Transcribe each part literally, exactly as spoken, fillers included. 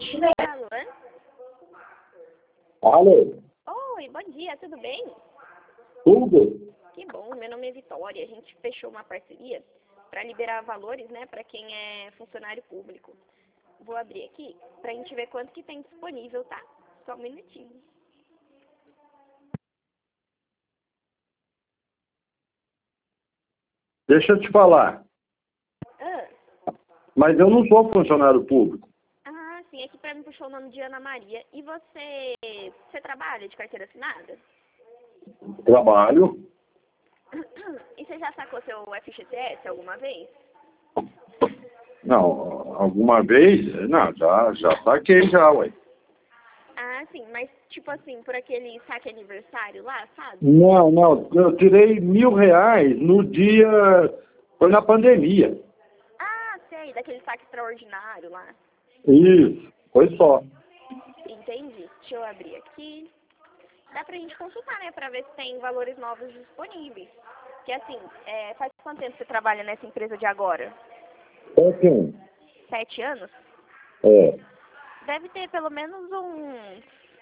Alô? Alô? Oi, bom dia, tudo bem? Tudo? Que bom, meu nome é Vitória. A gente fechou uma parceria para liberar valores, né, para quem é funcionário público. Vou abrir aqui para a gente ver quanto que tem disponível, tá? Só um minutinho. Deixa eu te falar, Ah, mas eu não sou funcionário público. ah sim, aqui para mim puxou o nome de Ana Maria. E você, você trabalha de carteira assinada? Trabalho. E você já sacou seu F G T S alguma vez? Não, alguma vez? Não, já, já saquei já, ué. Ah, sim, mas tipo assim, por aquele saque aniversário lá, sabe? Não, não, eu tirei mil reais no dia, foi na pandemia. Ah, sei, daquele saque extraordinário lá. Isso, foi só. Entendi. Deixa eu abrir aqui. Dá pra gente consultar, né, pra ver se tem valores novos disponíveis. Porque assim, é, faz quanto tempo você trabalha nessa empresa de agora? É quem? Sete anos? É. Deve ter pelo menos uns,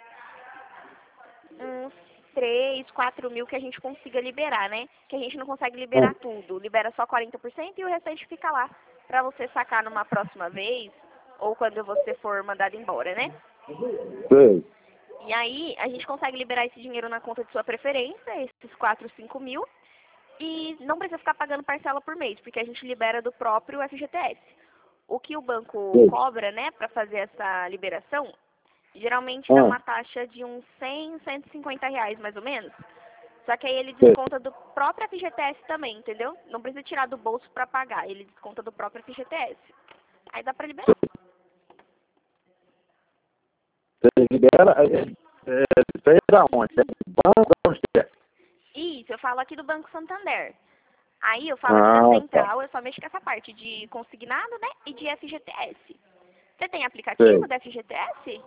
uns três, quatro mil que a gente consiga liberar, né? Que a gente não consegue liberar tudo. Libera só quarenta por cento e o restante fica lá pra você sacar numa próxima vez ou quando você for mandado embora, né? Sei. E aí, a gente consegue liberar esse dinheiro na conta de sua preferência, esses quatro, cinco mil, e não precisa ficar pagando parcela por mês, porque a gente libera do próprio F G T S. O que o banco Sei. cobra, né, para fazer essa liberação, geralmente dá Ah, uma taxa de uns cem, cento e cinquenta reais, mais ou menos. Só que aí ele sei. desconta do próprio F G T S também, entendeu? Não precisa tirar do bolso para pagar, ele desconta do próprio F G T S. Aí dá para liberar. Você libera, é, é, você é da onde? É do banco, da onde é? Isso, eu falo aqui do Banco Santander. Aí eu falo aqui da Ah, tá. central, eu só mexo com essa parte de consignado, né, e de F G T S. Você tem aplicativo Sei. da F G T S?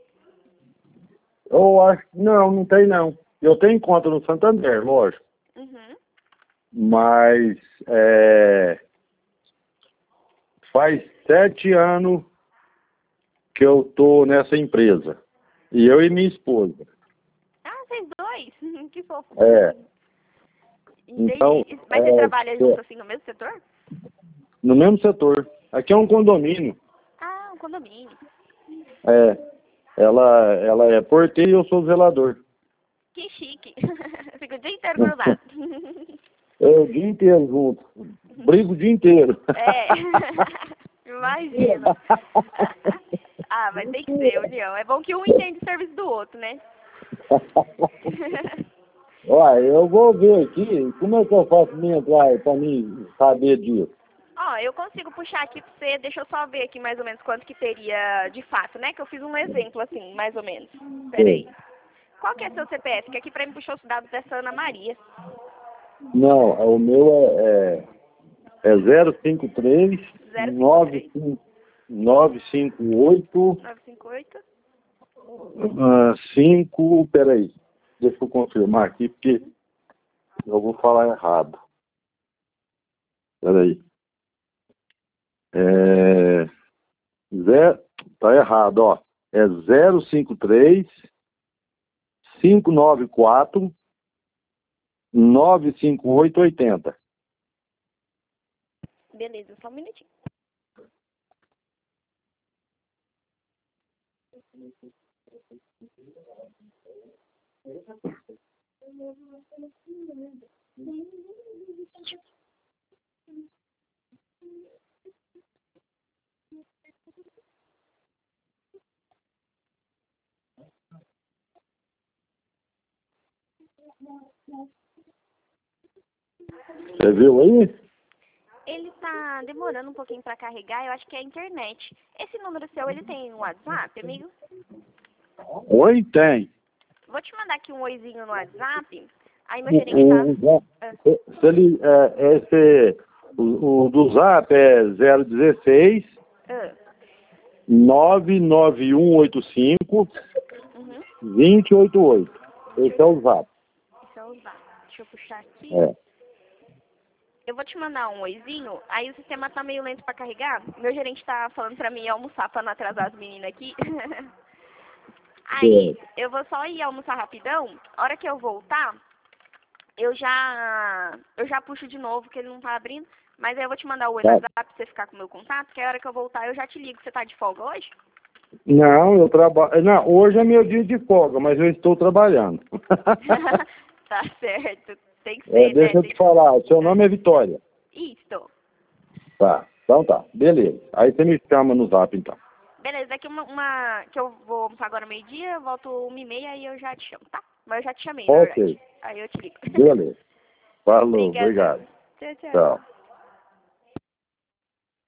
Eu acho, não, não tem não. Eu tenho conta no Santander, lógico. Uhum. Mas é, faz sete anos que eu tô nessa empresa. E eu e minha esposa. Ah, vocês dois? Que fofo. É. Então, Entendi. Mas você é, trabalha junto é, assim no mesmo setor? no mesmo setor. Aqui é um condomínio. Ah, um condomínio. É, ela, ela é porteira e eu sou zelador. Que chique. Fica o dia inteiro grudado. É o dia inteiro junto. Brigo o dia inteiro. É. Imagina. Ah, mas tem que ser, união. É bom que um entende o serviço do outro, né? Olha, eu vou ver aqui, como é que eu faço pra entrar para mim saber disso? Ó, eu consigo puxar aqui pra você, deixa eu só ver aqui mais ou menos quanto que teria de fato, né? Que eu fiz um exemplo assim, mais ou menos. Pera É. aí. Qual que é seu C P F? Que aqui pra mim puxou os dados dessa Ana Maria. Não, o meu é, é, é zero cinco três zero cinco nove três, nove cinco oito nove cinco oito. ah, cinco, peraí, deixa eu confirmar aqui porque eu vou falar errado. Peraí. É, zero, tá errado, ó. É zero cinco três cinco nove quatro nove cinco oito oito zero. Beleza, só um minutinho. Você viu aí? Ele tá demorando um pouquinho pra carregar, eu acho que é a internet. Esse número seu, ele tem um WhatsApp, amigo? Oi, tem. Vou te mandar aqui um oizinho no WhatsApp. Aí meu O, gerente tá... o, Ah, o- se ele, é, esse, o, o do Zap é zero um seis ah, nove nove um oito cinco uhum. dois zero oito oito. Esse é o Zap. Esse é o WhatsApp. Deixa eu puxar aqui. É. Eu vou te mandar um oizinho, aí o sistema tá meio lento pra carregar. Meu gerente tá falando pra mim ir almoçar pra não atrasar as meninas aqui. Aí, eu vou só ir almoçar rapidão. A hora que eu voltar, eu já eu já puxo de novo, que ele não tá abrindo. Mas aí eu vou te mandar o oi no Tá. WhatsApp pra você ficar com o meu contato, que a hora que eu voltar eu já te ligo. Você tá de folga hoje? Não, eu trabalho. Não, hoje é meu dia de folga, mas eu estou trabalhando. Tá certo. Tem que ser, É, né? deixa eu Tem te que... falar, seu nome é Vitória. Isso. Tá, então tá, beleza. Aí você me chama no zap então. Beleza, daqui uma, uma que eu vou almoçar agora meio-dia, eu volto uma e meia e eu já te chamo, tá? Mas eu já te chamei, na Ok, verdade. Aí eu te ligo. beleza. Falou, Obrigadão. obrigado. Tchau, tchau. Tchau.